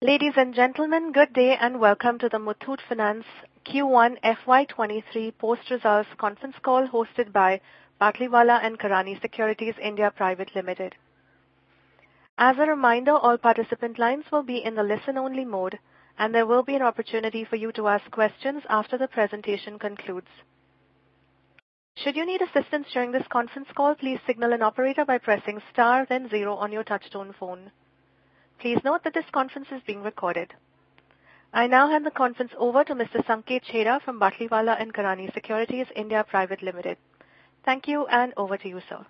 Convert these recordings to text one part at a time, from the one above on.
Ladies and gentlemen, good day and welcome to the Muthoot Finance Q1 FY23 post-results conference call hosted by Batlivala & Karani Securities India Private Limited. As a reminder, all participant lines will be in the listen-only mode, and there will be an opportunity for you to ask questions after the presentation concludes. Should you need assistance during this conference call, please signal an operator by pressing star then 0 on your touchtone phone. Please note that this conference is being recorded. I now hand the conference over to Mr. Sanket Chheda from Batlivala & Karani Securities India Private Limited. Thank you, and over to you, sir.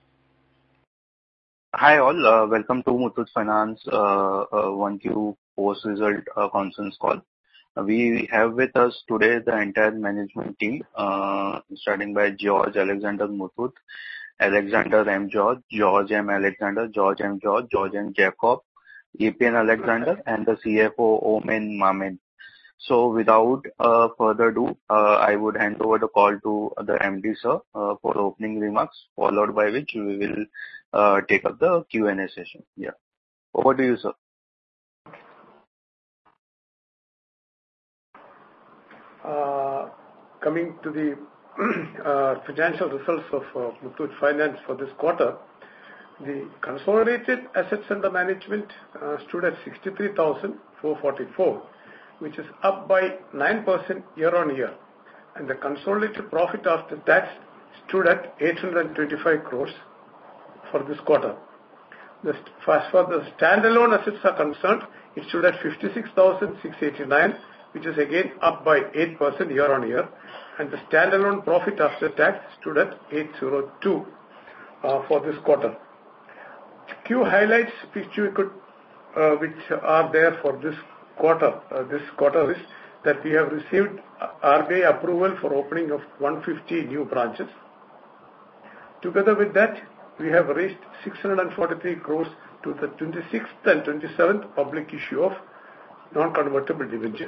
Hi all, welcome to Muthoot Finance 1Q post-result conference call. We have with us today the entire management team, starting by George Alexander Muthoot, Alexander M. George, George M. Alexander, George M. George, George M. Jacob, EPN Alexander, and the CFO Oommen Mammen. So without further ado, I would hand over the call to the MD sir for opening remarks, followed by which we will take up the Q&A session. Yeah, over to you, sir. Coming to the financial results of Muthoot Finance for this quarter, the consolidated assets under management stood at 63,444, which is up by 9% year-on-year, and the consolidated profit after tax stood at 825 crores for this quarter. As far as the standalone assets are concerned, it stood at 56,689, which is again up by 8% year-on-year, and the standalone profit after tax stood at 802 for this quarter. Few highlights which are there for this quarter. This quarter is that we have received RBI approval for opening of 150 new branches. Together with that, we have raised 643 crores to the 26th and 27th public issue of non-convertible debentures.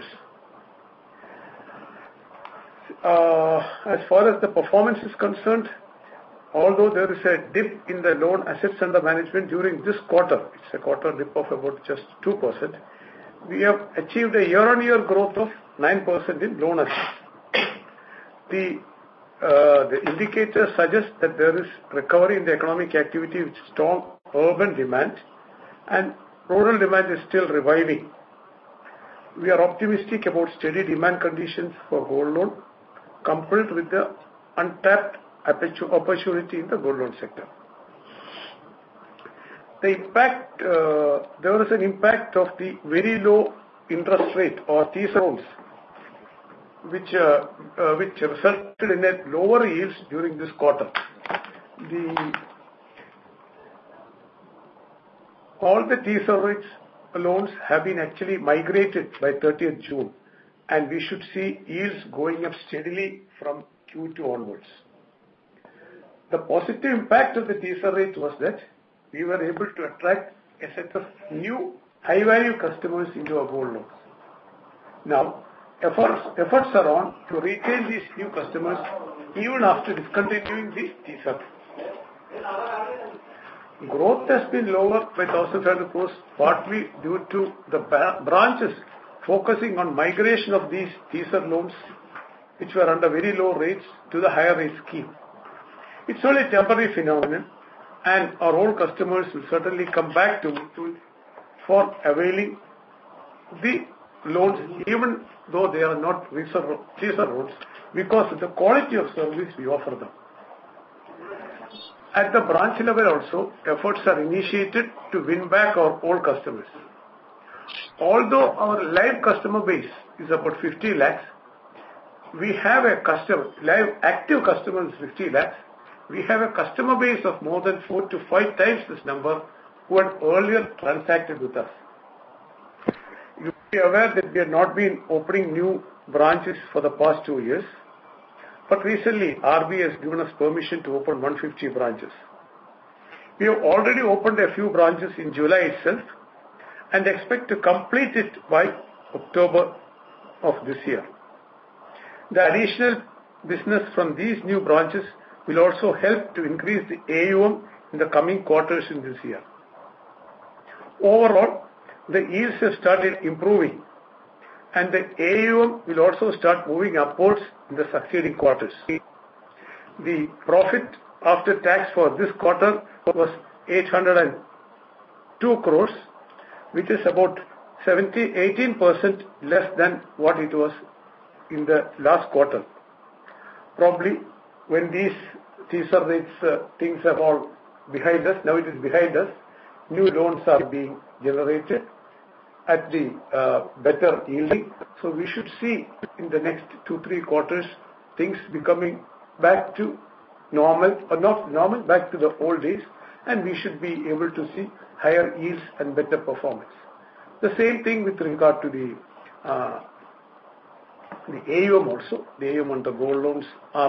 As far as the performance is concerned, although there is a dip in the loan assets under management during this quarter, it's a quarter dip of about just 2%, we have achieved a year-on-year growth of 9% in loan assets. The indicators suggest that there is recovery in the economic activity with strong urban demand, and rural demand is still reviving. We are optimistic about steady demand conditions for gold loan, coupled with the untapped opportunity in the gold loan sector. The impact, there is an impact of the very low interest rate or teaser loans, which resulted in a lower yields during this quarter. All the teaser rates loans have been actually migrated by 30th June, and we should see yields going up steadily from Q2 onwards. The positive impact of the teaser rate was that we were able to attract a set of new high-value customers into our gold loans. Now, efforts are on to retain these new customers even after discontinuing the teaser. Growth has been lower by 1,500 crores, partly due to the branches focusing on migration of these teaser loans, which were under very low rates, to the higher rate scheme. It's only a temporary phenomenon, and our old customers will certainly come back to Muthoot for availing the loans, even though they are not teaser loans, because of the quality of service we offer them. At the branch level also, efforts are initiated to win back our old customers. Although our live customer base is about 50 lakhs, we have a live active customers 50 lakhs. We have a customer base of more than 4 to 5 times this number who had earlier transacted with us. You will be aware that we have not been opening new branches for the past 2 years, but recently RBI has given us permission to open 150 branches. We have already opened a few branches in July itself and expect to complete it by October of this year. The additional business from these new branches will also help to increase the AUM in the coming quarters in this year. Overall, the yields have started improving, and the AUM will also start moving upwards in the succeeding quarters. The profit after tax for this quarter was 802 crores, which is about 18% less than what it was in the last quarter. Probably when these teaser rates things are all behind us, now it is behind us, new loans are being generated at the better yielding. So we should see in the next 2-3 quarters things becoming back to normal, or not normal, back to the old days, and we should be able to see higher yields and better performance. The same thing with regard to the AUM also. The AUM on the gold loans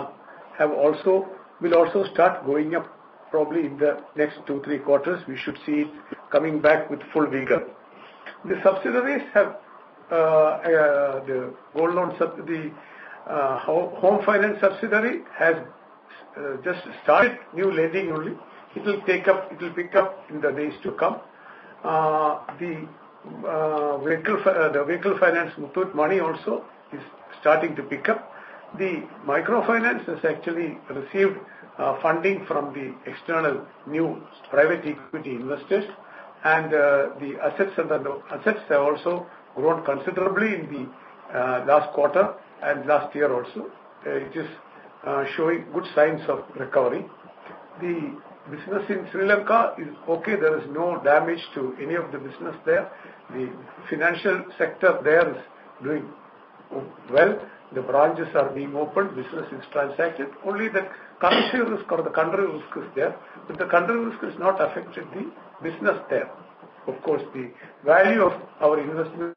will also start going up probably in the next 2-3 quarters. We should see it coming back with full vigor. The subsidiaries have the gold loan the home finance subsidiary has just started new lending only. It will pick up in the days to come. The vehicle finance Muthoot Money also is starting to pick up. The microfinance has actually received funding from the external new private equity investors, and the assets have also grown considerably in the last quarter and last year also. It is showing good signs of recovery. The business in Sri Lanka is okay. There is no damage to any of the business there. The financial sector there is doing well. The branches are being opened. Business is transacted. Only the currency risk or the country risk is there, but the country risk is not affected the business there. Of course, the value of our investment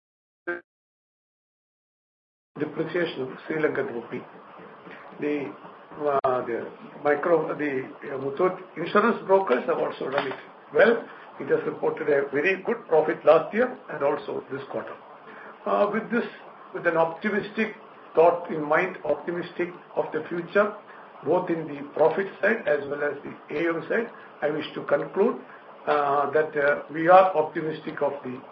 depreciation of Sri Lankan rupee. The Muthoot insurance brokers have also done it well. It has reported a very good profit last year and also this quarter. With an optimistic thought in mind, optimistic of the future, both in the profit side as well as the AUM side, I wish to conclude that we are optimistic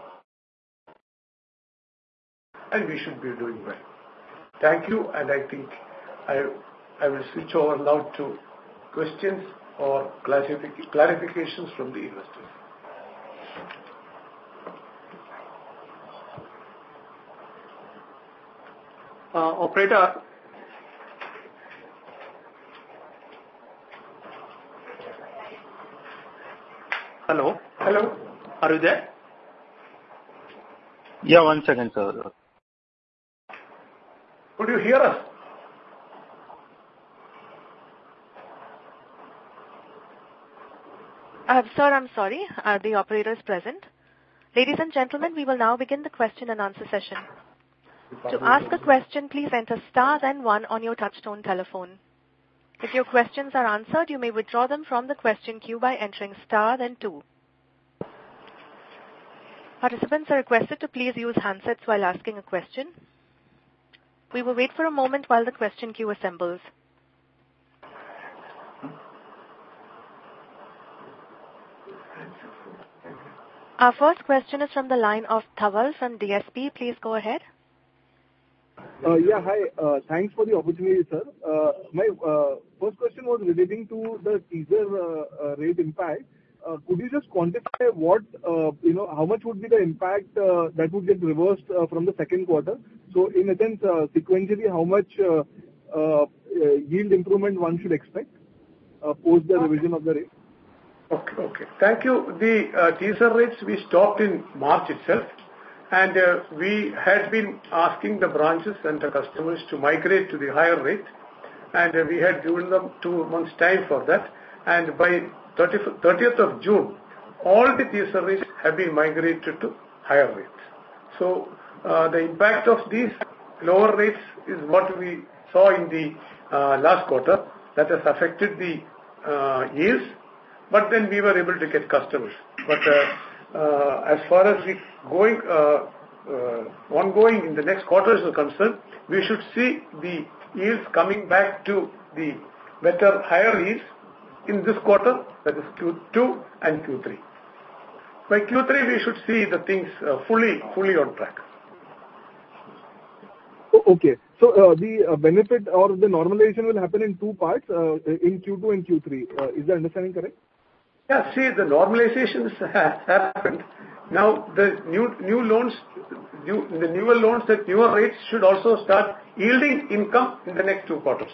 and we should be doing well. Thank you, and I think I will switch over now to questions or clarifications from the investors. Operator. Hello. Hello. Are you there? Yeah, 1 second, sir. Could you hear us? Sir, I'm sorry. The operator is present. Ladies and gentlemen, we will now begin the question and answer session. To ask a question, please enter star then 1 on your touchtone telephone. If your questions are answered, you may withdraw them from the question queue by entering star then 2. Participants are requested to please use handsets while asking a question. We will wait for a moment while the question queue assembles. Our first question is from the line of Thawal from DSP. Please go ahead. Yeah, hi. Thanks for the opportunity, sir. My first question was relating to the teaser rate impact. Could you just quantify what, how much would be the impact that would get reversed from the second quarter? So, in a sense, sequentially, how much yield improvement one should expect post the revision of the rate? Okay. Thank you. The teaser rates we stopped in March itself, and we had been asking the branches and the customers to migrate to the higher rate, and we had given them 2 months time for that, and by 30th of June, all the teaser rates have been migrated to higher rates. So the impact of these lower rates is what we saw in the last quarter, that has affected the yields, but then we were able to get customers. But as far as the ongoing in the next quarters are concerned, we should see the yields coming back to the better higher yields in this quarter, that is Q2 and Q3. by Q3 we should see the things fully on track. Okay. So the benefit or the normalization will happen in two parts, in Q2 and Q3. Is the understanding correct? Yeah, see, the normalization has happened. Now the new loans, the newer loans at newer rates should also start yielding income in the next 2 quarters.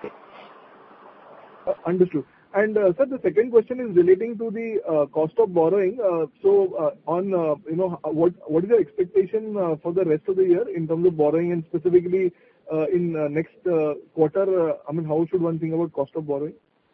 Understood. And sir, the second question is relating to the cost of borrowing. What is your expectation for the rest of the year in terms of borrowing, and specifically in next quarter? How should one think about cost of borrowing?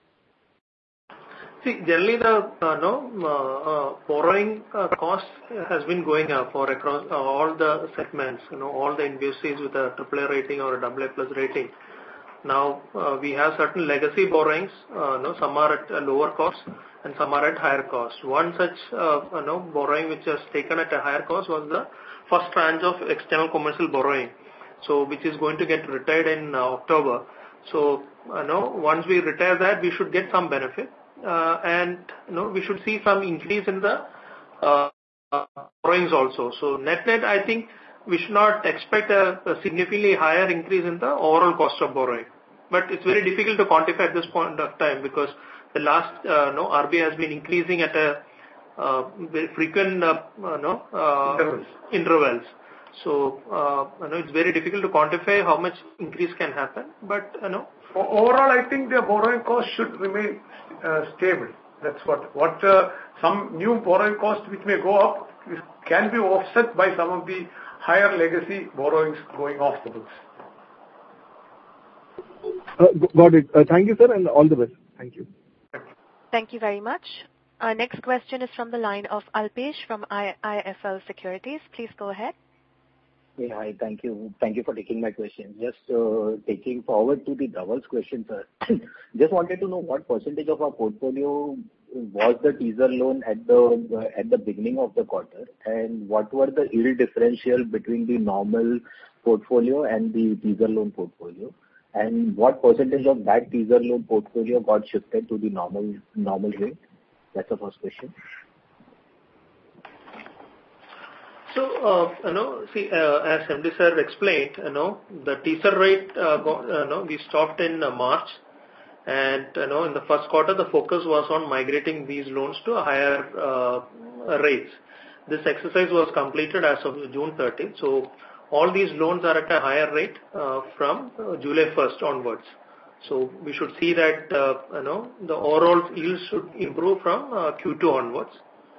See, generally the borrowing cost has been going up for across all the segments. All the NBFCs with a AAA rating or a AA+ rating. Now we have certain legacy borrowings. Some are at a lower cost and some are at higher cost. One such borrowing which was taken at a higher cost was the first tranche of external commercial borrowing. So which is going to get retired in October. So once we retire that, we should get some benefit. And we should see some increase in the borrowings also. So net, I think we should not expect a significantly higher increase in the overall cost of borrowing. But it's very difficult to quantify at this point of time because the last RBI has been increasing at a very frequent intervals. So it's very difficult to quantify how much increase can happen. But overall, I think the borrowing cost should remain stable. That's what some new borrowing costs which may go up can be offset by some of the higher legacy borrowings going off the books. Got it. Thank you, sir, and all the best. Thank you. Thank you very much. Our next question is from the line of Alpesh from IIFL Securities. Please go ahead. Yeah, hi. Thank you. Thank you for taking my question. Just taking forward to the Dhaval's question, sir. Just wanted to know what percentage of our portfolio was the teaser loan at the beginning of the quarter, and what were the yield differential between the normal portfolio and the teaser loan portfolio, and what percentage of that teaser loan portfolio got shifted to the normal rate? That's the first question. So, as MD sir explained, the teaser rate, we stopped in March, and in the first quarter the focus was on migrating these loans to higher rates. This exercise was completed as of June 30th. So all these loans are at a higher rate from July 1st onwards. So we should see that the overall yield should improve from Q2 onwards.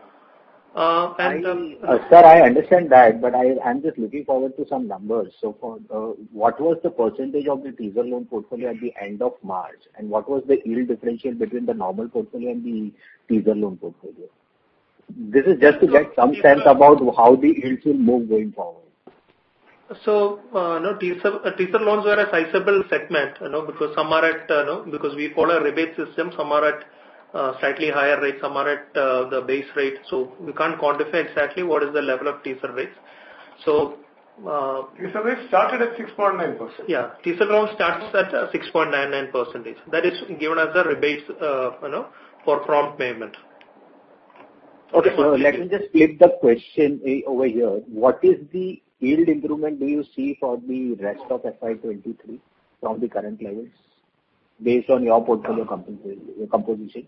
Sir, I understand that, but I'm just looking forward to some numbers. So, what was the percentage of the teaser loan portfolio at the end of March, and what was the yield differential between the normal portfolio and the teaser loan portfolio? This is just to get some sense about how the yields will move going forward. So, teaser loans were a sizable segment, because some are at, because we follow a rebate system, some are at slightly higher rates, some are at the base rate. So we can't quantify exactly what is the level of teaser rates. So teaser rates started at 6.9%. Yeah, teaser loan starts at 6.99%. That is given as a rebate, for prompt payment. Okay, so let me just flip the question over here. What is the yield improvement do you see for the rest of FY23 from the current levels based on your portfolio composition?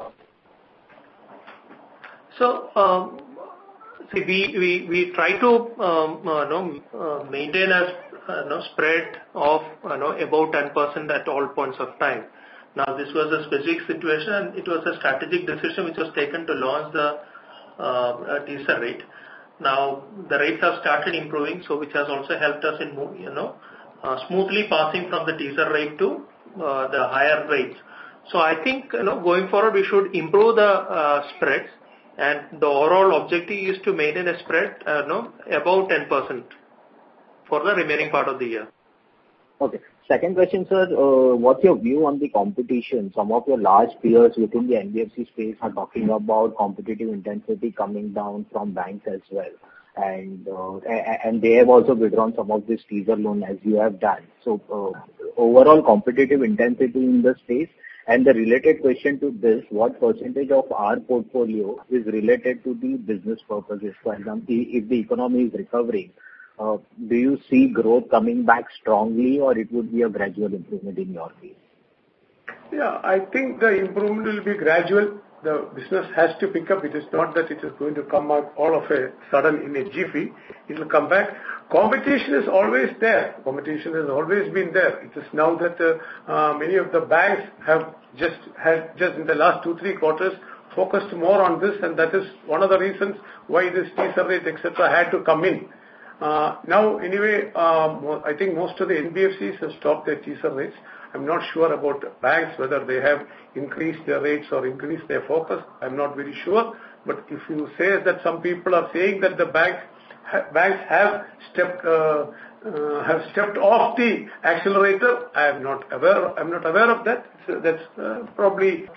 So, see, we try to maintain a spread of about 10% at all points of time. Now, this was a specific situation, and it was a strategic decision which was taken to launch the teaser rate. Now, the rates have started improving, so which has also helped us in smoothly passing from the teaser rate to the higher rates. So I think going forward we should improve the spreads, and the overall objective is to maintain a spread above 10% for the remaining part of the year. Okay. Second question, sir. What's your view on the competition? Some of your large peers within the NBFC space are talking about competitive intensity coming down from banks as well. And they have also withdrawn some of this teaser loan as you have done. So overall competitive intensity in the space, And the related question to this, what percentage of our portfolio is related to the business purposes? For example, if the economy is recovering, do you see growth coming back strongly, or it would be a gradual improvement in your view? Yeah, I think the improvement will be gradual. The business has to pick up. It is not that it is going to come out all of a sudden in a jiffy. It will come back. Competition is always there. Competition has always been there. It is now that many of the banks have just in the last 2-3 quarters focused more on this, and that is one of the reasons why this teaser rate, etc., had to come in. Now, anyway, I think most of the NBFCs have stopped their teaser rates. I'm not sure about banks, whether they have increased their rates or increased their focus. I'm not very sure. But if you say that some people are saying that the banks have stepped off the accelerator, I'm not aware of that. So that's probably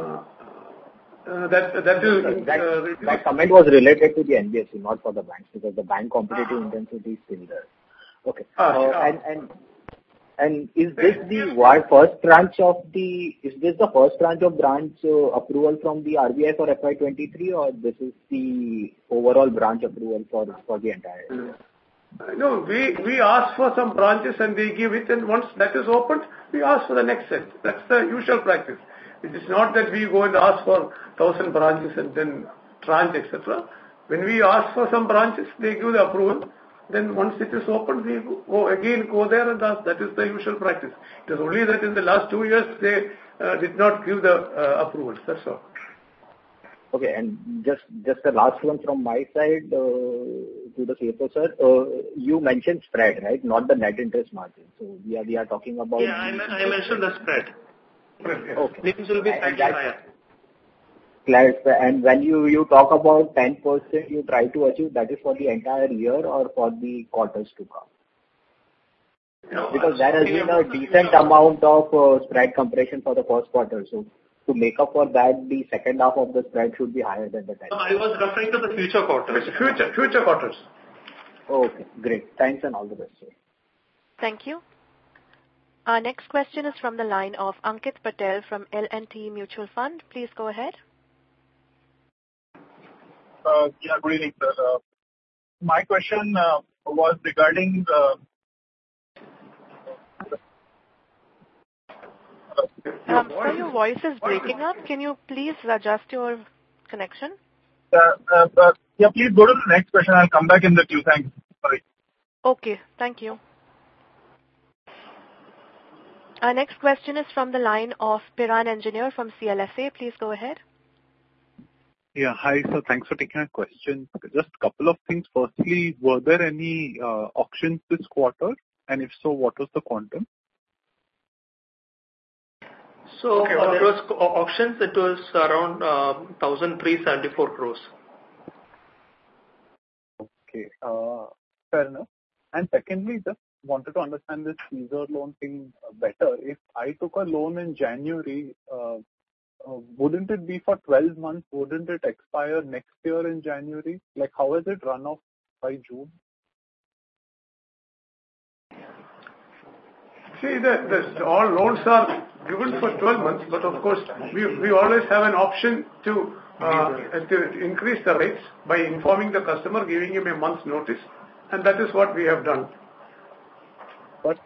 that will. That comment was related to the NBFC, not for the banks, because the bank competitive intensity is still there. Okay. And is this the first tranche of branch approval from the RBI for FY23, or this is the overall branch approval for the entire year? No, we ask for some branches and they give it, and once that is opened, we ask for the next set. That's the usual practice. It is not that we go and ask for 1,000 branches and then tranche, etc. When we ask for some branches, they give the approval. Then once it is opened, we go there and ask. That is the usual practice. It is only that in the last 2 years they did not give the approvals. That's all. Okay, and just the last one from my side to the CFO, sir. You mentioned spread, right? Not the net interest margin. So we are talking about. Yeah, I mentioned the spread. Okay. NIMs will be slightly higher. And when you talk about 10%, you try to achieve, that is for the entire year or for the quarters to come? No, because there has been a decent amount of spread compression for the first quarter. So to make up for that, the second half of the spread should be higher than the 10%. No, I was referring to the future quarters. Future quarters. Okay, great. Thanks and all the best, sir. Thank you. Our next question is from the line of Ankit Patel from L&T Mutual Fund. Please go ahead. Yeah, good evening, sir. My question was regarding Sir, your voice is breaking up. Can you please adjust your connection? Yeah, please go to the next question. I'll come back in the queue. Thanks. Sorry. Okay, thank you. Our next question is from the line of Piran Engineer from CLSA. Please go ahead. Yeah, hi, sir. Thanks for taking my question. Just a couple of things. Firstly, were there any auctions this quarter? And if so, what was the quantum? So, it was auctions, it was around 1,374 crores. Okay, fair enough. And secondly, just wanted to understand this teaser loan thing better. If I took a loan in January, wouldn't it be for 12 months? Wouldn't it expire next year in January? Like, how is it run off by June? See, all loans are given for 12 months, but of course, we always have an option to increase the rates by informing the customer, giving him a month's notice, and that is what we have done. But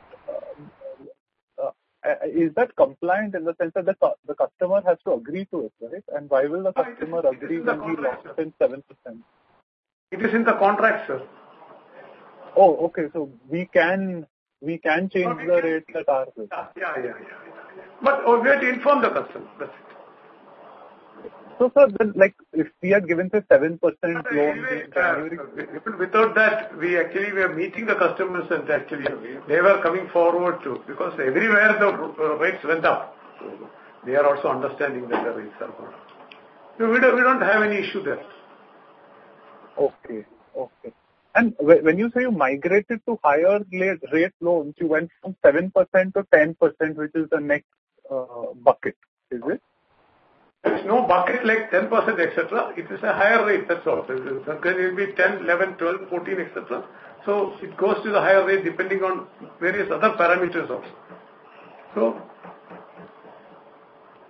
is that compliant in the sense that the customer has to agree to it, right? And why will the customer agree when he locks in 7%? It is in the contract, sir. Oh, okay. So we can change the rate at our place. Yeah. But we have to inform the customer. That's it. So, sir, then, like, if we had given, say, 7% loan in January... Even without that, we actually were meeting the customers and actually they were coming forward too, because everywhere the rates went up. So they are also understanding that the rates are going up. So we don't have any issue there. Okay. And when you say you migrated to higher rate loans, you went from 7% to 10%, which is the next bucket, is it? There is no bucket like 10%, etc. It is a higher rate, that's all. It will be 10, 11, 12, 14, etc. So it goes to the higher rate depending on various other parameters also. So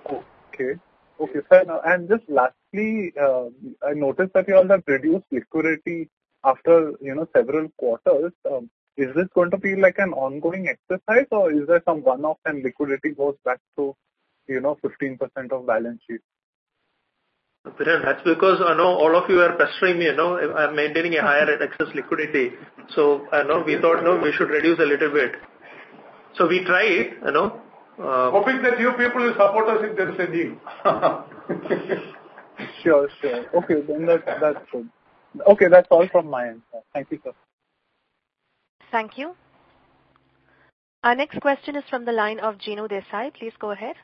Okay. Okay, fair enough. And just lastly, I noticed that you all have reduced liquidity after, several quarters. Is this going to be like an ongoing exercise, or is there some one-off and liquidity goes back to, 15% of balance sheet? Piran, that's because I know all of you are pestering me, I'm maintaining a higher excess liquidity. So I know we thought, we should reduce a little bit. So we tried, hoping that you people will support us if there is a deal. Sure. Okay, then that's good. Okay, that's all from my end, sir. Thank you, sir. Thank you. Our next question is from the line of Jinu Desai. Please go ahead.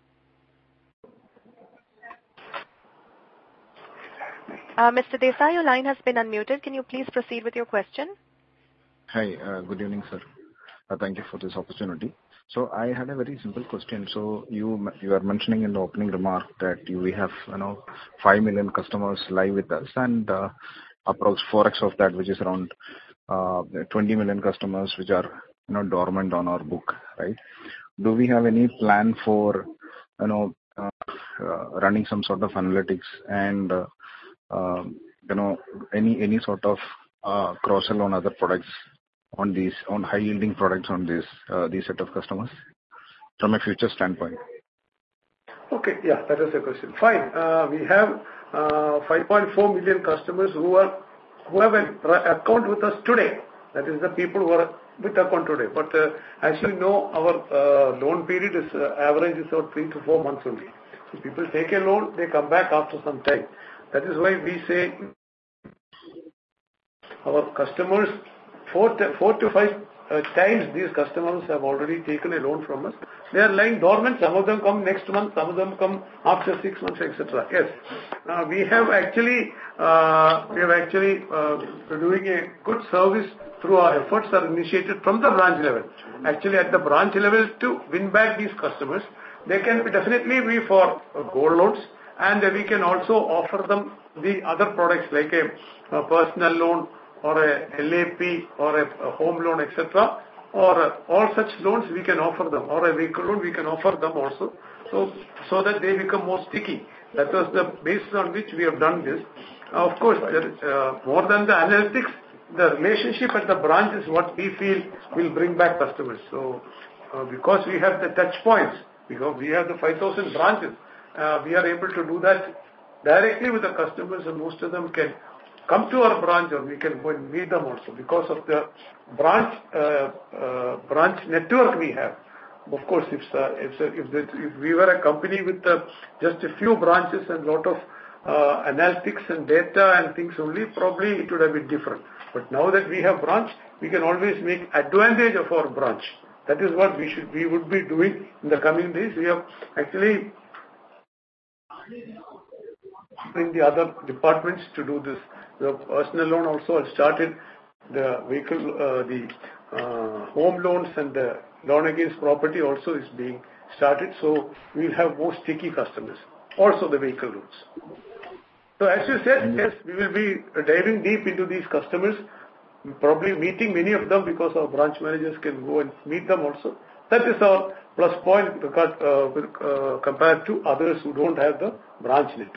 Mr. Desai, your line has been unmuted. Can you please proceed with your question? Hi, good evening, sir. Thank you for this opportunity. So I had a very simple question. So you are mentioning in the opening remark that we have 5 million customers live with us, and approx 4x of that, which is around 20 million customers which are dormant on our book, right? Do we have any plan for running some sort of analytics and any sort of cross-sell on other products on high yielding products on these set of customers from a future standpoint? Okay, yeah, that is a question. Fine. We have 5.4 million customers who have an account with us today. That is the people who are with account today. But as you know, our loan period is average is about 3 to 4 months only. So people take a loan, they come back after some time. That is why we say our customers 4 to 5 times these customers have already taken a loan from us. They are lying dormant. Some of them come next month, some of them come after 6 months, etc. Yes, we have actually doing a good service through our efforts are initiated from the branch level. Actually, at the branch level to win back these customers, they can definitely be for gold loans, and we can also offer them the other products like a personal loan or a LAP or a home loan, etc. Or all such loans we can offer them, or a vehicle loan we can offer them also, so that they become more sticky. That was the basis on which we have done this. Of course, there is, more than the analytics, the relationship at the branch is what we feel will bring back customers. So, because we have the touch points, because we have the 5,000 branches, we are able to do that directly with the customers, and most of them can come to our branch, or we can go and meet them also because of the branch network we have. Of course, if we were a company with just a few branches and lot of analytics and data and things only, probably it would have been different. But now that we have branch, we can always make advantage of our branch. That is what we would be doing in the coming days. We have actually in the other departments to do this. The personal loan also has started. The vehicle, the home loans and the loan against property also is being started. So we will have more sticky customers. Also the vehicle loans. So as you said, yes, we will be diving deep into these customers, probably meeting many of them because our branch managers can go and meet them also. That is our plus point compared to others who don't have the branch network.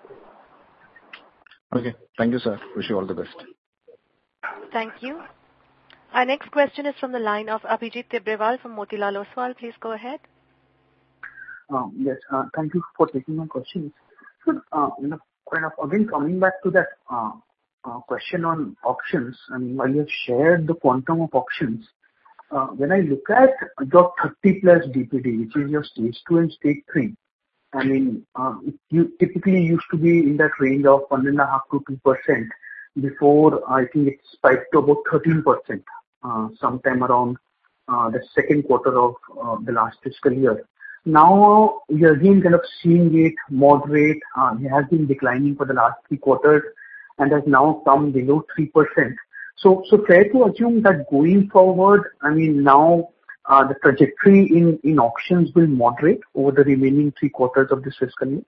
Okay. Thank you, sir. Wish you all the best. Thank you. Our next question is from the line of Abhijit Tibrewal from Motilal Oswal. Please go ahead. Yes. Thank you for taking my questions. So, kind of again coming back to that question on auctions. I mean, while you have shared the quantum of auctions, when I look at your 30 plus DPD, which is your stage 2 and stage 3, I mean, you typically used to be in that range of 1.5% to 2% before I think it spiked to about 13% sometime around the second quarter of the last fiscal year. Now we are again kind of seeing it moderate. It has been declining for the last 3 quarters and has now come below 3%. So fair to assume that going forward, I mean, now the trajectory in auctions will moderate over the remaining 3 quarters of this fiscal year?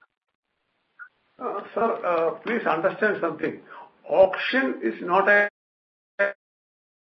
Sir, please understand something. Auction is not a...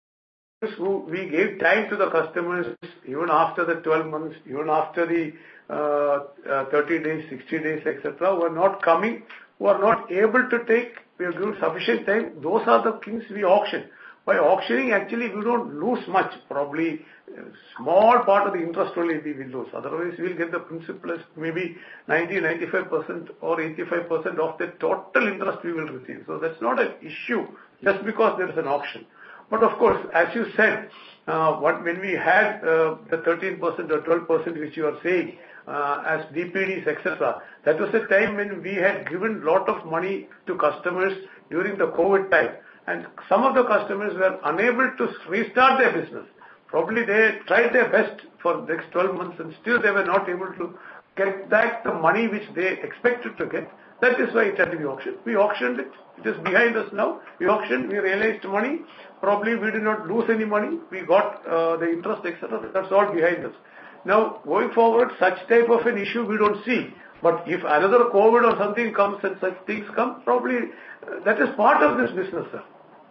We gave time to the customers even after the 12 months, even after the 30 days, 60 days, etc., who are not coming, who are not able to take, we have given sufficient time. Those are the things we auction. By auctioning, actually, we don't lose much. Probably a small part of the interest only we will lose. Otherwise, we will get the principal as maybe 95% or 85% of the total interest we will receive. So that's not an issue just because there is an auction. But of course, as you said, when we had the 13% or 12% which you are saying as DPDs, etc., that was a time when we had given lot of money to customers during the COVID time. And some of the customers were unable to restart their business. Probably they tried their best for the next 12 months and still they were not able to get back the money which they expected to get. That is why it had to be auctioned. We auctioned it. It is behind us now. We auctioned, we realized money. Probably we did not lose any money. We got the interest, etc. That's all behind us. Now, going forward, such type of an issue we don't see. But if another COVID or something comes and such things come, probably that is part of this business, sir.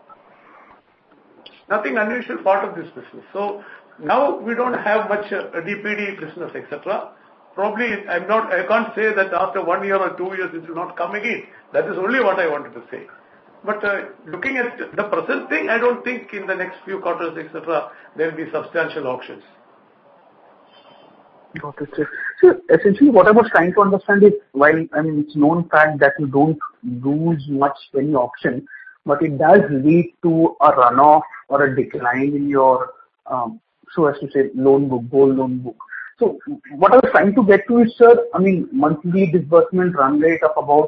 Nothing unusual part of this business. So now we don't have much DPD business, etc. Probably I can't say that after 1 year or 2 years it will not come again. That is only what I wanted to say. But looking at the present thing, I don't think in the next few quarters, etc., there will be substantial auctions. Got it, sir. So essentially what I was trying to understand is, while it's known fact that you don't lose much when you auction, but it does lead to a runoff or a decline in your, so as to say, loan book, gold loan book. So what I was trying to get to is, sir, monthly disbursement run rate of about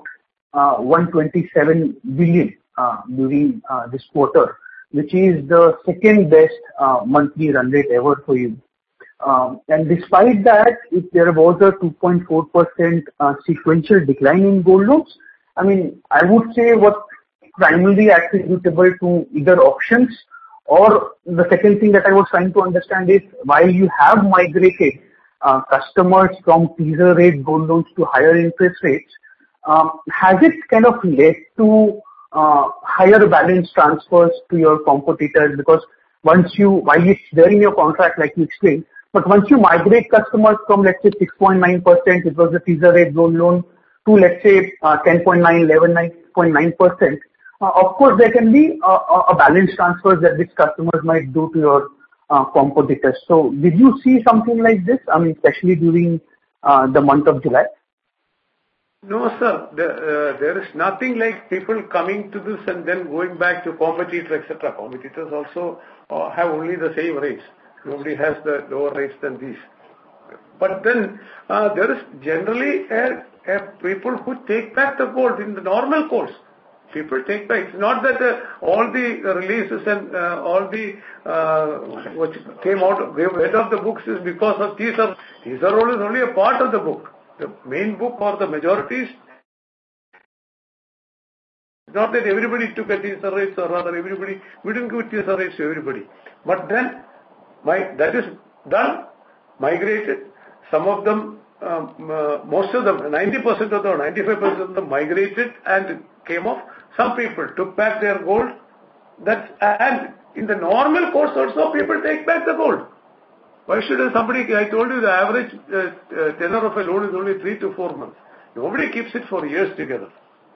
127 billion during this quarter, which is the second best monthly run rate ever for you. And despite that, if there was a 2.4% sequential decline in gold loans, I would say was primarily attributable to either auctions, or the second thing that I was trying to understand is, while you have migrated customers from teaser rate gold loans to higher interest rates, has it kind of led to higher balance transfers to your competitors? Because while it's there in your contract, like you explained, but once you migrate customers from, let's say, 6.9%, it was a teaser rate gold loan, to, let's say, 10.9, 11.9%, of course, there can be a balance transfer that these customers might do to your competitors. So did you see something like this, especially during the month of July? No, sir. There is nothing like people coming to this and then going back to competitors, etc. Competitors also have only the same rates. Nobody has the lower rates than these. But then there is generally people who take back the gold in the normal course. People take back. It's not that all the releases and all the what came out rid of the books is because of teaser. Teaser roll is only a part of the book. The main book or the majority is not that everybody took a teaser rates, or rather everybody, we didn't give teaser rates to everybody. But then that is done, migrated. Some of them, most of them, 90% of them, 95% of them migrated and came off. Some people took back their gold. And in the normal course also, people take back the gold. Why should somebody, I told you the average tenor of a loan is only 3 to 4 months. Nobody keeps it for years together.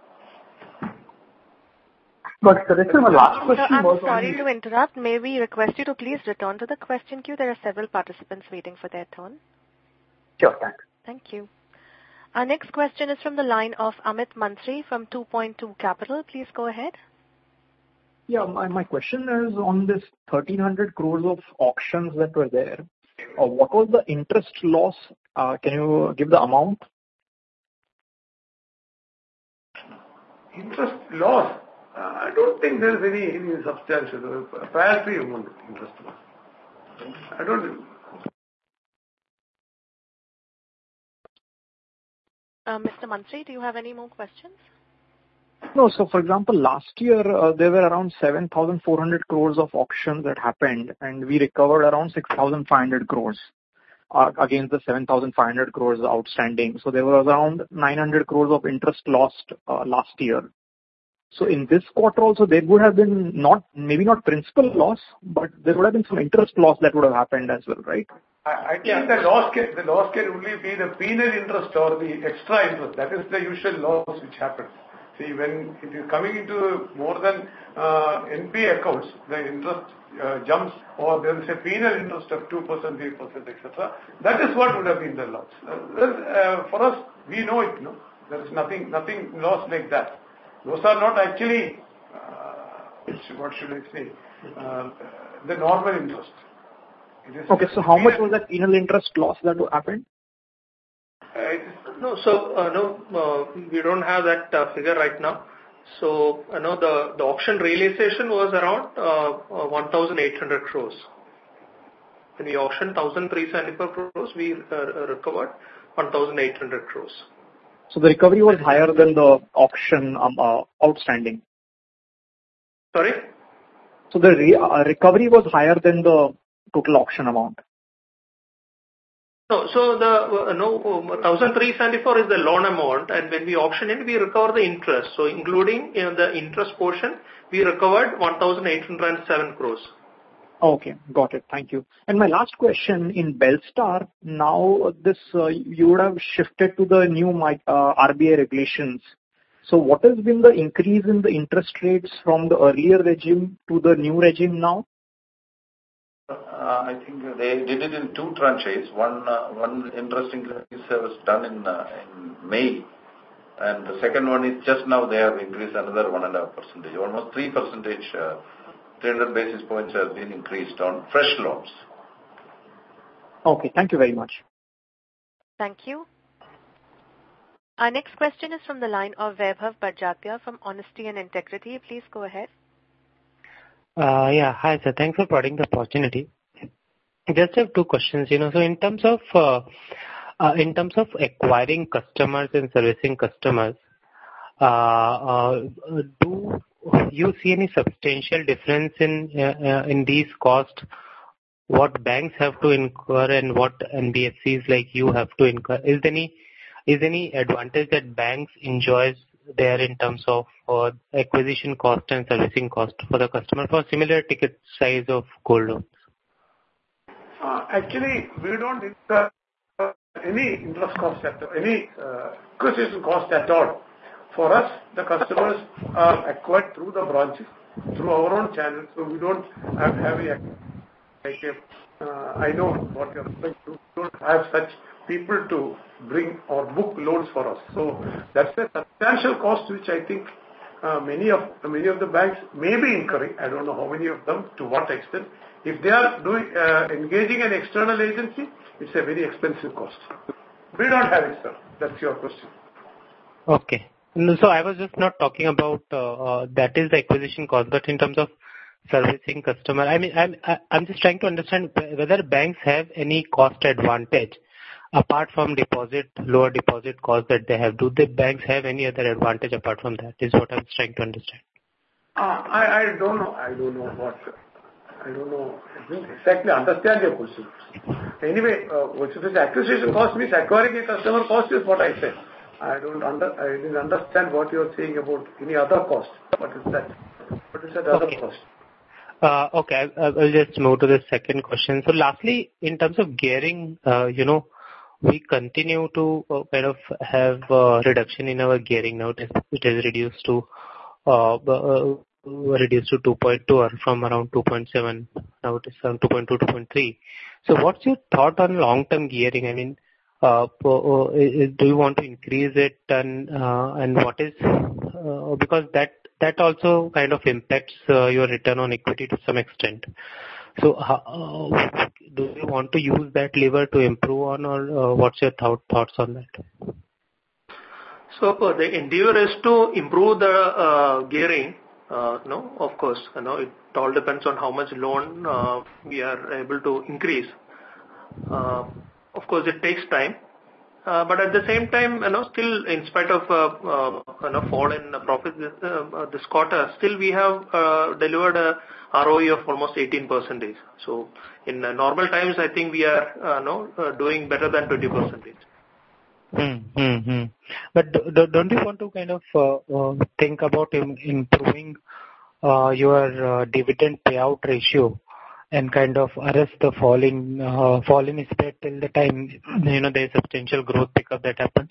But my last question was... I'm sorry to interrupt. May we request you to please return to the question queue? There are several participants waiting for their turn. Sure, thanks. Thank you. Our next question is from the line of Amit Mantri from 2.2 Capital. Please go ahead. Yeah, my question is on this 1,300 crores of auctions that were there. What was the interest loss? Can you give the amount? Interest loss? I don't think there is any substantial. Apparently, interest loss. I don't. Mr. Mantri, do you have any more questions? No. So, for example, last year there were around 7,400 crores of auctions that happened, and we recovered around 6,500 crores against the 7,500 crores outstanding. So there was around 900 crores of interest lost last year. So in this quarter also, there would have been maybe not principal loss, but there would have been some interest loss that would have happened as well, right? I think the loss can only be the penal interest or the extra interest. That is the usual loss which happens. See, when it is coming into more than NPA accounts, the interest jumps, or there is a penal interest of 2%, 3%, etc. That is what would have been the loss. For us, we know it. No, there is nothing loss like that. Those are not actually, what should I say, the normal interest. Okay, so how much was that penal interest loss that happened? No, we don't have that figure right now. So, the auction realization was around 1,800 crores. When we auctioned 1,374 crores, we recovered 1,800 crores. So the recovery was higher than the auction outstanding. Sorry? So the recovery was higher than the total auction amount. No, so the 1,374 is the loan amount, and when we auction it, we recover the interest. So including the interest portion, we recovered 1,807 crores. Okay, got it. Thank you. And my last question, in Belstar, now this you would have shifted to the new RBI regulations. So what has been the increase in the interest rates from the earlier regime to the new regime now? I think they did it in two tranches. One interest increase was done in May, and the second one is just now they have increased another 1.5%. Almost 3%, 300 basis points have been increased on fresh loans. Okay, thank you very much. Thank you. Our next question is from the line of Vaibhav Barjatia from Honesty and Integrity. Please go ahead. Yeah, hi sir. Thanks for providing the opportunity. I just have two questions. So in terms of acquiring customers and servicing customers, do you see any substantial difference in these costs? What banks have to incur and what NBFCs like you have to incur? Is any advantage that banks enjoys there in terms of acquisition cost and servicing cost for the customer for similar ticket size of gold loans? Actually, we don't incur any interest cost any acquisition cost at all. For us, the customers are acquired through the branches, through our own channels, so we don't have heavy. I know what you're saying. We don't have such people to bring or book loans for us. So that's a substantial cost which I think many of the banks may be incurring. I don't know how many of them, to what extent. If they are engaging an external agency, it's a very expensive cost. We don't have it, sir. That's your question. Okay. So I was just not talking about that is the acquisition cost, but in terms of servicing customer, I mean, I'm just trying to understand whether banks have any cost advantage apart from lower deposit cost that they have. Do the banks have any other advantage apart from that? Is what I'm trying to understand. I don't know. I don't know. I didn't exactly understand your question. Anyway, what is this acquisition cost means acquiring a customer cost is what I said. I didn't understand what you are saying about any other cost. What is that? What is that other cost? Okay, I'll just move to the second question. So lastly, in terms of gearing, we continue to kind of have reduction in our gearing now. It is reduced to 2.2 or from around 2.7. Now it is around 2.2, 2.3. So what's your thought on long-term gearing? I mean, do you want to increase it and what is because that also kind of impacts your return on equity to some extent. So do you want to use that lever to improve on, or what's your thoughts on that? So the endeavor is to improve the gearing. No, of course, it all depends on how much loan we are able to increase. Of course, it takes time. But at the same time, still in spite of fall in profit this quarter, still we have delivered a ROE of almost 18%. So in normal times, I think we are doing better than 20%. But don't you want to kind of think about improving your dividend payout ratio and kind of arrest the fall in spread till the time there is substantial growth pickup that happens?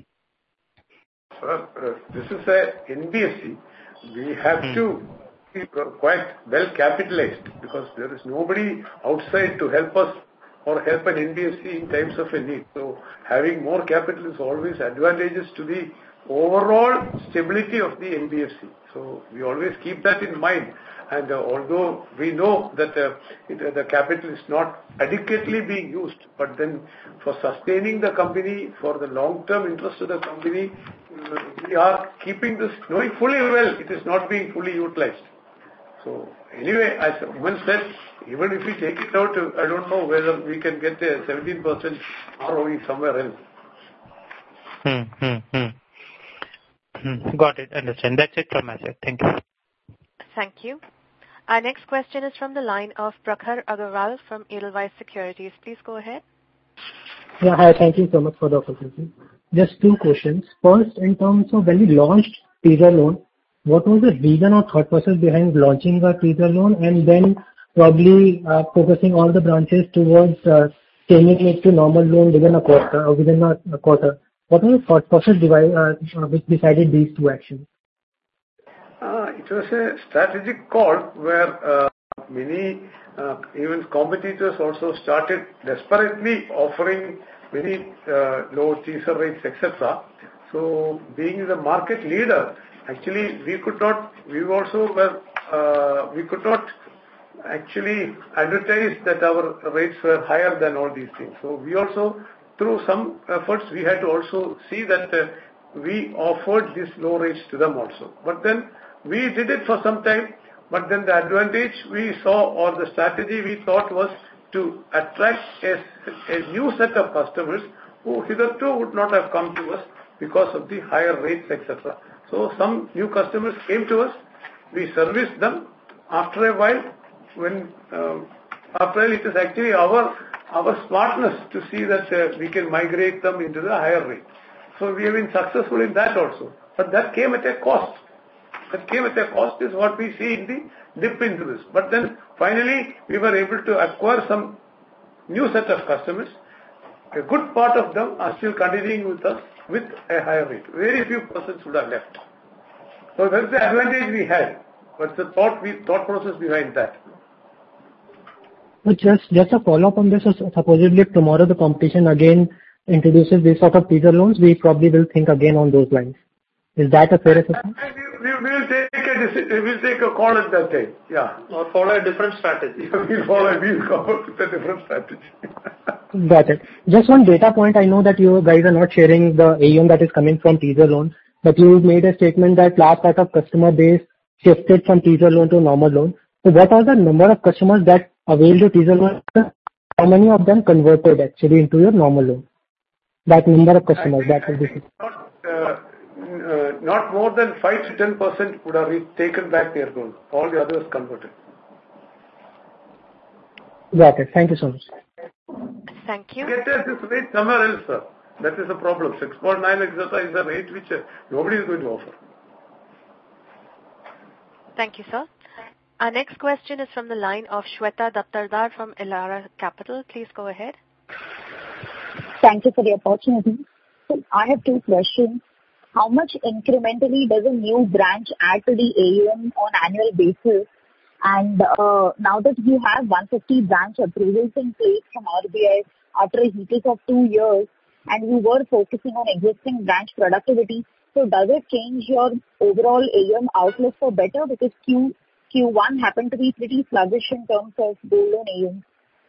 Sir, this is a NBFC. We have to be quite well capitalized because there is nobody outside to help us or help an NBFC in times of a need. So having more capital is always advantageous to the overall stability of the NBFC. So we always keep that in mind. And although we know that the capital is not adequately being used, but then for sustaining the company, for the long-term interest of the company, we are keeping this, knowing fully well it is not being fully utilized. So anyway, as Oman said, even if we take it out, I don't know whether we can get a 17% ROE somewhere else. Got it. Understand. That's it from my side. Thank you. Thank you. Our next question is from the line of Prakhar Agarwal from Edelweiss Securities. Please go ahead. Yeah, hi. Thank you so much for the opportunity. Just two questions. First, in terms of when we launched teaser loan, what was the reason or thought process behind launching the teaser loan and then probably focusing all the branches towards changing it to normal loan within a quarter? What was the thought process which decided these two actions? It was a strategic call where many even competitors also started desperately offering very low teaser rates, etc. So being the market leader, actually we could not actually advertise that our rates were higher than all these things. So we also, through some efforts, we had to also see that we offered these low rates to them also. But then we did it for some time, but then the advantage we saw or the strategy we thought was to attract a new set of customers who hitherto would not have come to us because of the higher rates, etc. So some new customers came to us, we serviced them. After a while, it is actually our smartness to see that we can migrate them into the higher rate. So we have been successful in that also. But that came at a cost. That came at a cost is what we see in the dip into this. But then finally we were able to acquire some new set of customers. A good part of them are still continuing with us with a higher rate. Very few persons would have left. So that's the advantage we had. What's the thought process behind that? But just a follow-up on this. Supposedly if tomorrow the competition again introduces this sort of teaser loans, we probably will think again on those lines. Is that a fair assessment? We'll take a call at that time. Yeah. Or follow a different strategy. We'll come up with a different strategy. Got it. Just one data point. I know that you guys are not sharing the AUM that is coming from teaser loans, but you made a statement that large part of customer base shifted from teaser loan to normal loan. So what are the number of customers that availed your teaser loan? How many of them converted actually into your normal loan? That number of customers that will be. Not more than 5 to 10% would have taken back their loan. All the others converted. Got it. Thank you so much. Thank you. Get this rate somewhere else, sir. That is the problem. 6.9 etc. is a rate which nobody is going to offer. Thank you, sir. Our next question is from the line of Shweta Daptardar from Elara Capital. Please go ahead. Thank you for the opportunity. So I have two questions. How much incrementally does a new branch add to the AUM on annual basis? And now that you have 150 branch approvals in place from RBI after a hiatus of 2 years, and you were focusing on existing branch productivity, so does it change your overall AUM outlook for better? Because Q1 happened to be pretty sluggish in terms of gold loan AUM.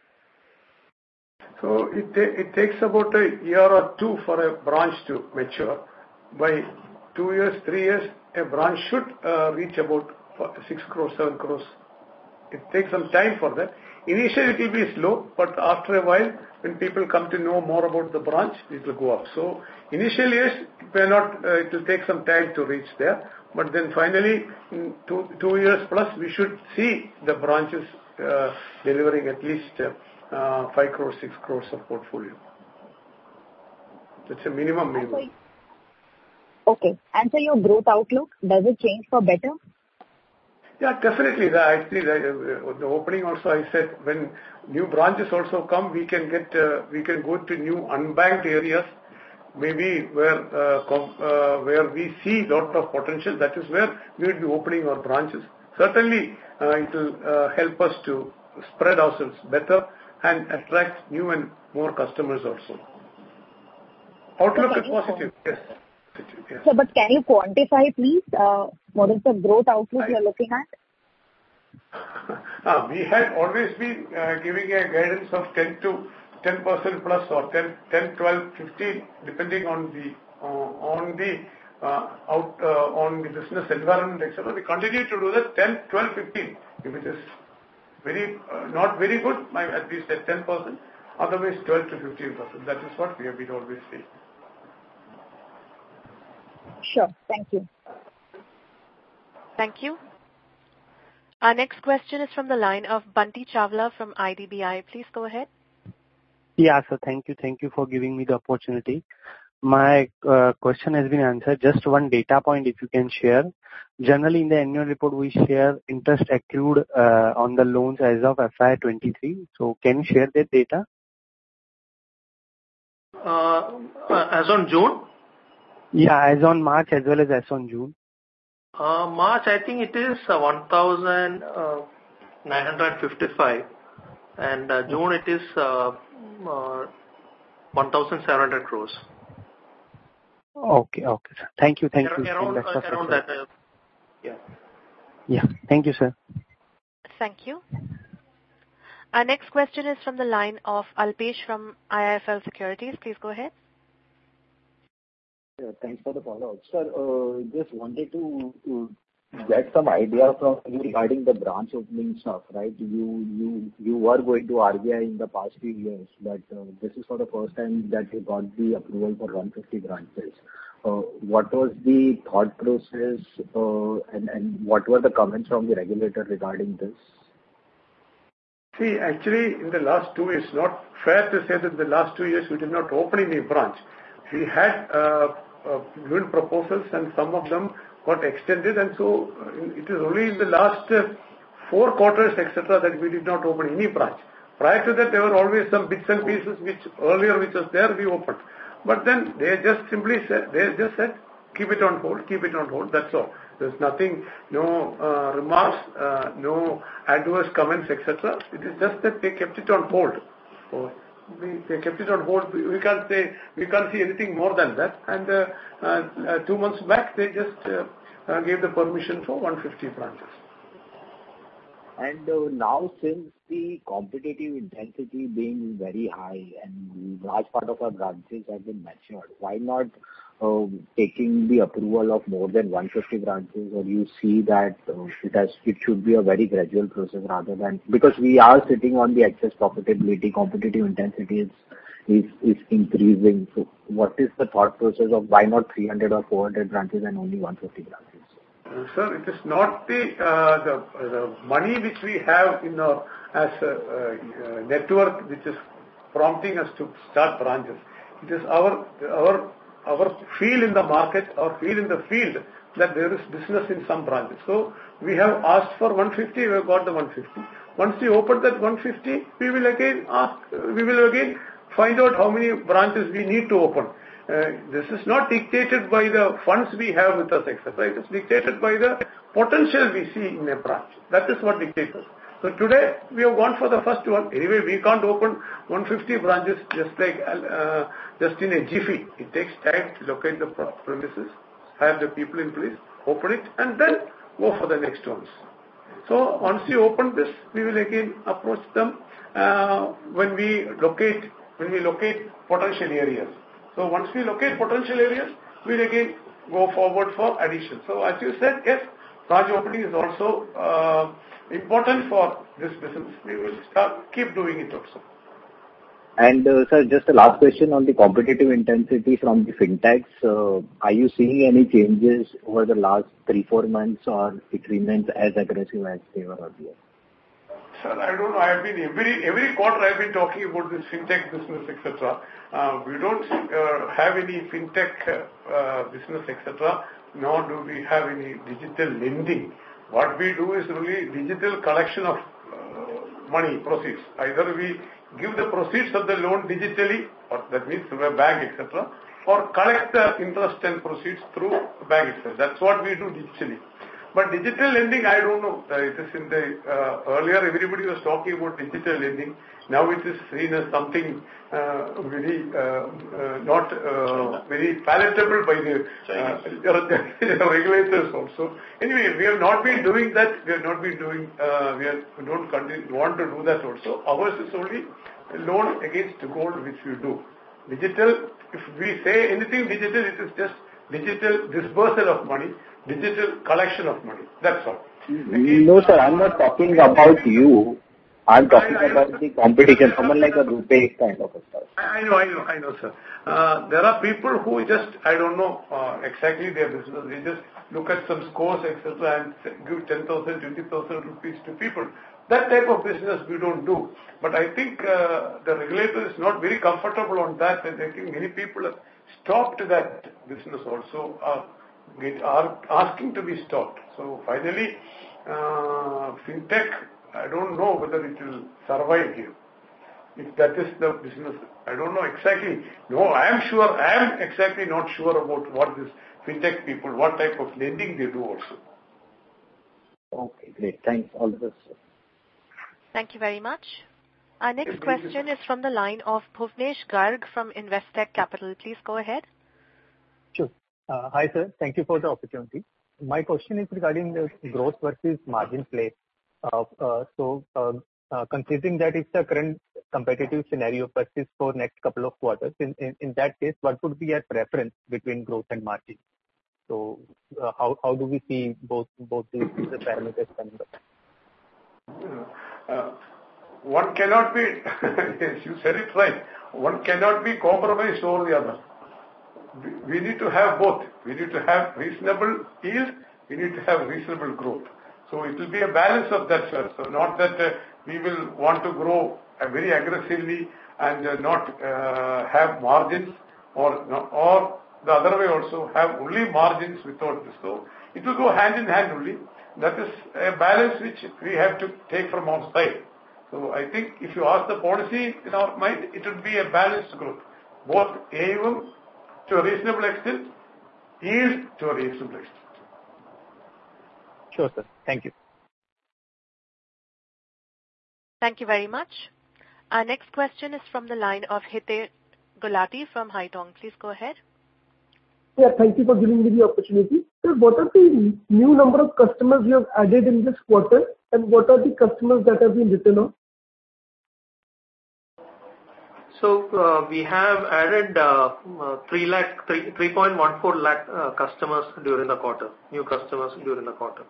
So it takes about a year or two for a branch to mature. By 2 years, 3 years, a branch should reach about 6 crores, 7 crores. It takes some time for that. Initially it will be slow, but after a while, when people come to know more about the branch, it will go up. So initially, yes, it will take some time to reach there. But then finally, in 2 years plus, we should see the branches delivering at least 5 crores, 6 crores of portfolio. It's a minimum. Okay. And so your growth outlook, does it change for better? Yeah, definitely. Actually, the opening also I said, when new branches also come, we can go to new unbanked areas, maybe where we see lot of potential. That is where we will be opening our branches. Certainly, it will help us to spread ourselves better and attract new and more customers also. Outlook is positive. Yes. So, but can you quantify, please, what is the growth outlook you are looking at? We had always been giving a guidance of 10% plus or 10, 12, 15, depending on the business environment, etc. We continue to do that 10, 12, 15. If it is not very good, at least at 10%. Otherwise, 12 to 15%. That is what we have been always saying. Sure. Thank you. Thank you. Our next question is from the line of Bunty Chawla from IDBI. Please go ahead. Yeah, sir. Thank you. Thank you for giving me the opportunity. My question has been answered. Just one data point if you can share. Generally, in the annual report, we share interest accrued on the loans as of FY23. So, can you share that data? As on June? Yeah, as on March as well as on June. March, I think it is 1,955, and June it is 1,700 crores. Okay, sir. Thank you. Around that. Yeah. Thank you, sir. Thank you. Our next question is from the line of Alpesh from IIFL Securities. Please go ahead. Thanks for the follow-up. Sir, just wanted to get some idea from you regarding the branch opening stuff, right? You were going to RBI in the past few years, but this is for the first time that you got the approval for 150 branches. What was the thought process and what were the comments from the regulator regarding this? See, actually, in the last 2 years, not fair to say that in the last 2 years we did not open any branch. We had given proposals and some of them got extended, and so it is only in the last 4 quarters, etc., that we did not open any branch. Prior to that, there were always some bits and pieces which was there, we opened. But then they just said, keep it on hold, that's all. There's nothing, no remarks, no adverse comments, etc. It is just that they kept it on hold. So, they kept it on hold. We can't see anything more than that. And 2 months back, they just gave the permission for 150 branches. And now, since the competitive intensity being very high and large part of our branches have been matured, why not taking the approval of more than 150 branches, or you see that it should be a very gradual process rather than, because we are sitting on the excess profitability, competitive intensity is increasing. So what is the thought process of why not 300 or 400 branches and only 150 branches? Sir, it is not the money which we have in our as a network which is prompting us to start branches. It is our feel in the market, our feel in the field that there is business in some branches. So we have asked for 150, we have got the 150. Once we open that 150, we will again find out how many branches we need to open. This is not dictated by the funds we have with us, etc. It is dictated by the potential we see in a branch. That is what dictates us. So today we have gone for the first one. Anyway, we can't open 150 branches just in a jiffy. It takes time to locate the premises, have the people in place, open it, and then go for the next ones. So once we open this, we will again approach them when we locate potential areas. So once we locate potential areas, we will again go forward for addition. So as you said, yes, branch opening is also important for this business. We will keep doing it also. And sir, just a last question on the competitive intensity from the fintechs. Are you seeing any changes over the last 3-4 months, or it remains as aggressive as they were earlier? Sir, I don't know. I have been every quarter I have been talking about this fintech business, etc. We don't have any fintech business, etc. Nor do we have any digital lending. What we do is really digital collection of money proceeds. Either we give the proceeds of the loan digitally, or that means through a bank, etc., or collect the interest and proceeds through bank itself. That's what we do digitally. But digital lending, I don't know. It is in the earlier everybody was talking about digital lending. Now it is seen as something very not very palatable by the regulators also. Anyway, we have not been doing that. We have not been doing. We don't want to do that also. Ours is only loan against gold, which we do. Digital. If we say anything digital, it is just digital dispersal of money. Digital collection of money. That's all. No, sir, I'm not talking about you. I'm talking about the competition, someone like a RuPay kind of a stuff. I know, sir. There are people who just, I don't know exactly their business. They just look at some scores, etc., and give 10,000, 20,000 rupees to people. That type of business we don't do. But I think the regulator is not very comfortable on that, and I think many people have stopped that business also. Are asking to be stopped. So finally, fintech, I don't know whether it will survive here. If that is the business, I don't know exactly. No, I am exactly not sure about what this fintech people, what type of lending they do also. Okay, great. Thanks. All the best, sir. Thank you very much. Our next question is from the line of Bhuvnesh Garg from Investec Capital. Please go ahead. Sure. Hi, sir. Thank you for the opportunity. My question is regarding the growth versus margin play. Considering that it's the current competitive scenario persists for next couple of quarters, in that case, what would be your preference between growth and margin? So, how do we see both these parameters coming up? One cannot be, yes, you said it right. One cannot be compromised over the other. We need to have both. We need to have reasonable yield. We need to have reasonable growth. So it will be a balance of that, sir. So not that we will want to grow very aggressively and not have margins, or the other way also have only margins without this. So it will go hand in hand only. That is a balance which we have to take from our side. So I think if you ask the policy in our mind, it would be a balanced growth. Both AUM to a reasonable extent, yield to a reasonable extent. Sure, sir. Thank you. Thank you very much. Our next question is from the line of Hite Gulati from Haitong. Please go ahead. Yeah, thank you for giving me the opportunity. Sir, what are the new number of customers you have added in this quarter, and what are the customers that have been written off? So we have added 3.14 lakh customers during the quarter, new customers during the quarter.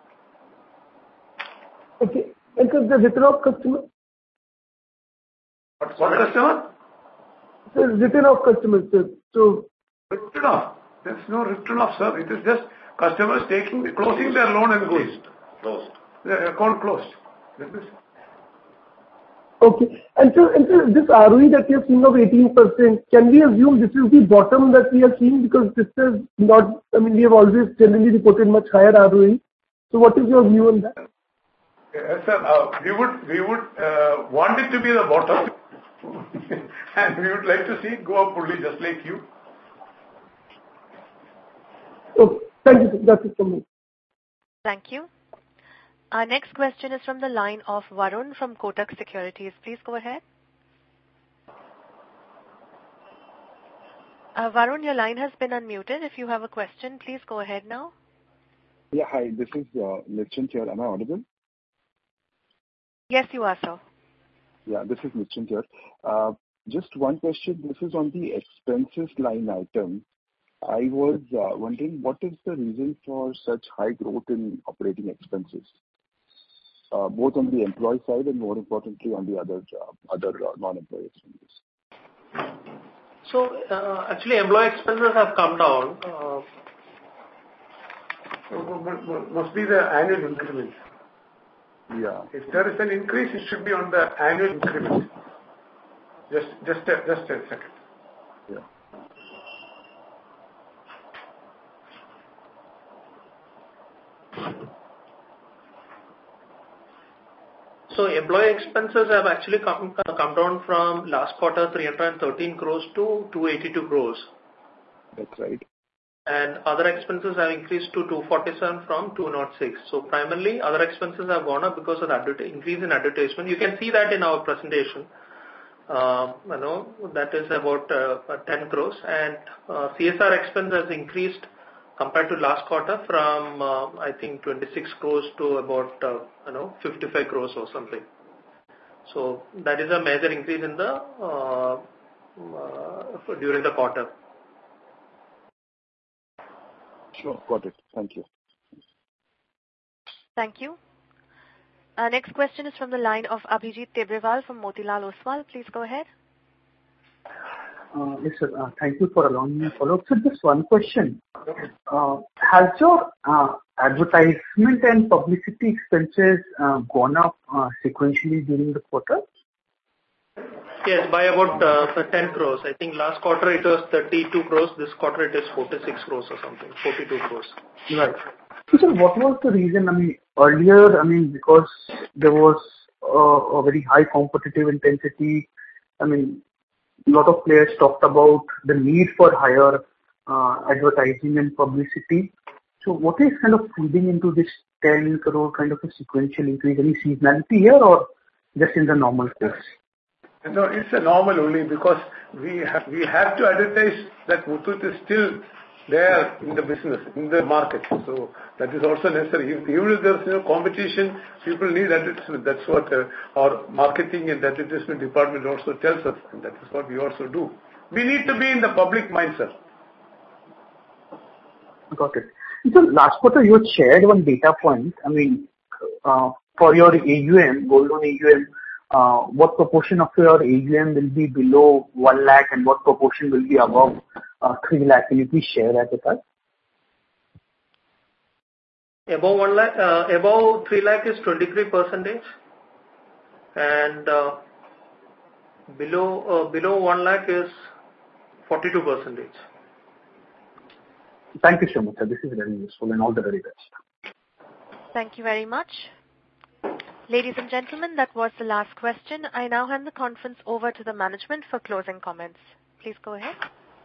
Okay. And sir, the written off customer? What customer? Sir, written off customers, sir. So written off? There's no written off, sir. It is just customers closing their loan and going. Closed. The account closed. That is. Okay. And sir, this ROE that you are seeing of 18%, can we assume this is the bottom that we are seeing, because this is not, I mean, we have always generally reported much higher ROE. So what is your view on that? Sir, we would want it to be the bottom, and we would like to see it go up only, just like you. Okay. Thank you, sir. That's it from me. Thank you. Our next question is from the line of Varun from Kotak Securities. Please go ahead. Varun, your line has been unmuted. If you have a question, please go ahead now. Yeah, hi. This is Nischint here. Am I audible? Yes, you are, sir. Yeah, this is Nischint here. Just one question. This is on the expenses line item. I was wondering, what is the reason for such high growth in operating expenses, both on the employee side and more importantly on the other non-employee expenses? So actually, employee expenses have come down. Must be the annual increments. Yeah. If there is an increase, it should be on the annual increment. Just a second. Yeah. So employee expenses have actually come down from last quarter 313 crores to 282 crores. That's right. And other expenses have increased to 247 from 206. So primarily other expenses have gone up because of the increase in advertisement. You can see that in our presentation. That is about 10 crores, and CSR expense has increased compared to last quarter from I think 26 crores to about 55 crores or something. So that is a major increase in the during the quarter. Sure, got it. Thank you. Thank you. Our next question is from the line of Abhijit Tibrewal from Motilal Oswal. Please go ahead. Yes, sir. Thank you for allowing me to follow up. So just one question. Has your advertisement and publicity expenses gone up sequentially during the quarter? Yes, by about 10 crores. I think last quarter it was 32 crores. This quarter it is 46 crores or something, 42 crores. Right. So, sir, what was the reason? I mean, earlier, because there was a very high competitive intensity. I mean, a lot of players talked about the need for higher advertising and publicity. So what is kind of feeding into this 10 crore kind of a sequential increase? Any seasonality here or just in the normal course? No, it's a normal only because we have to advertise that Muthoot is still there in the business, in the market. So that is also necessary. Even if there's no competition, people need advertisement. That's what our marketing and advertisement department also tells us, and that is what we also do. We need to be in the public mind, sir. Got it. So last quarter you had shared one data point. I mean, for your AUM, gold loan AUM, what proportion of your AUM will be below 1 lakh and what proportion will be above 3 lakh? Can you please share that with us? Above 1 lakh, above 3 lakh is 23%, and below 1 lakh is 42%. Thank you so much, sir. This is very useful and all the very best. Thank you very much. Ladies and gentlemen, that was the last question. I now hand the conference over to the management for closing comments. Please go ahead.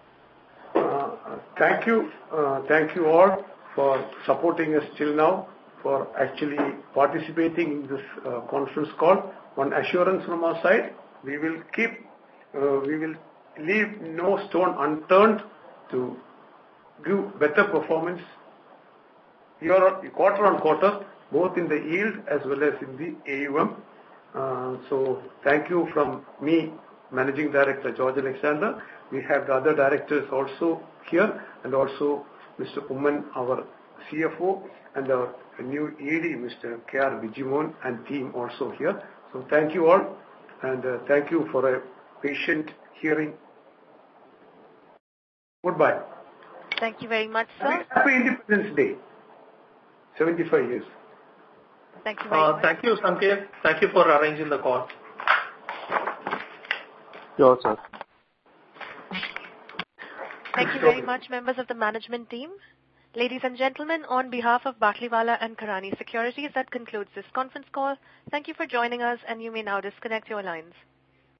Thank you. Thank you all for supporting us till now, for actually participating in this conference call. One assurance from our side, we will leave no stone unturned to give better performance quarter on quarter, both in the yield as well as in the AUM. So thank you from me, Managing Director George Alexander. We have the other directors also here, and also Mr. Umman, our CFO, and our new ED, Mr. K.R. Vijimohan, and team also here. So thank you all, and thank you for a patient hearing. Goodbye. Thank you very much, sir. Happy Independence Day. 75 years. Thank you very much. Thank you, Sanket. Thank you for arranging the call. Sure, sir. Thank you very much, members of the management team. Ladies and gentlemen, on behalf of Batliwala and Karani Securities, that concludes this conference call. Thank you for joining us, and you may now disconnect your lines.